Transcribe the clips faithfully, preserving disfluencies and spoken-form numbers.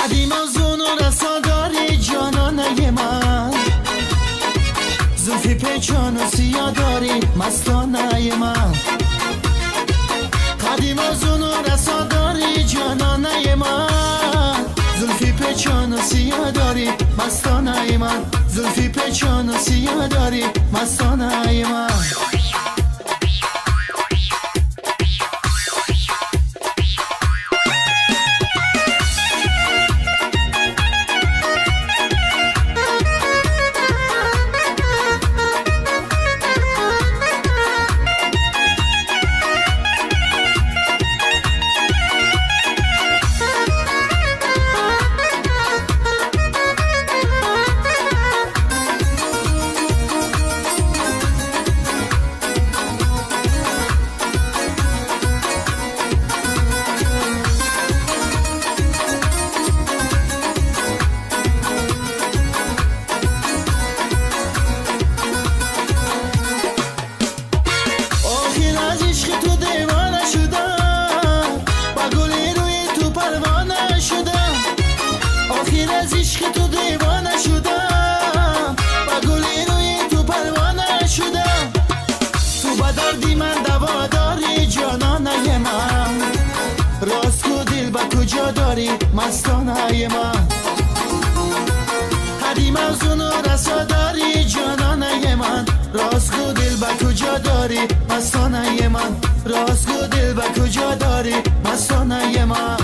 قدیم از اون رسا داری جانانه من، زلفی پیچان و سیاه داری مستانه من. قدیم از اون رسا داری جانانه من، زلفی پیچان و سیاه داری مستانه من، زلفی پیچان و سیاه داری مستانه من. از عشق تو دیوانه شدم، با گلی روی تو پروانه شدم. تو با دردی من دوا داری جانانه من، راست کو دل با کجا داری مستانه من. قدیم از اونو رسا داری جانانه من، راست کو دل با کجا داری مستانه من، راست کو دل با کجا داری مستانه من.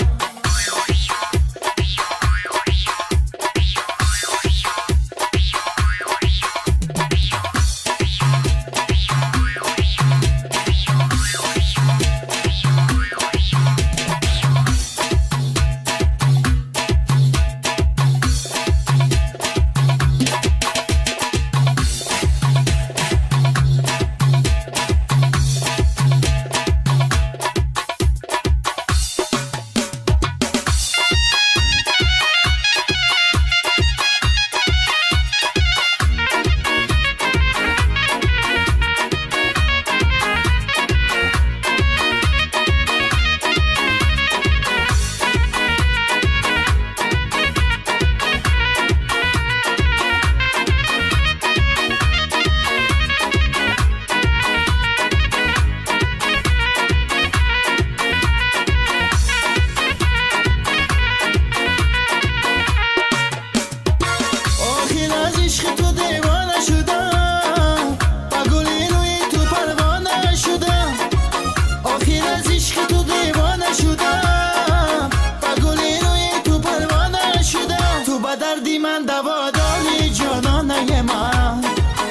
عشق تو دیوانه شدم، با گلی روی تو پروانه شدم. آخر از عشق تو دیوانه شدم، با گلی روی تو پروانه شدم. تو با دردی من دوا داری جانانه من،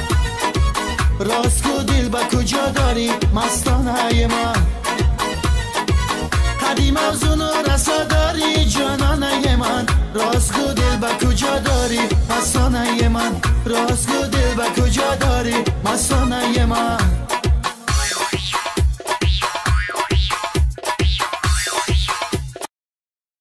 راست کو دل با کجا داری مستانه من. قدیم از اونو رسا داری جانانه من، راست کو دل با کجا داری مستانه من، راست کو دل با کجا داری مستانه من.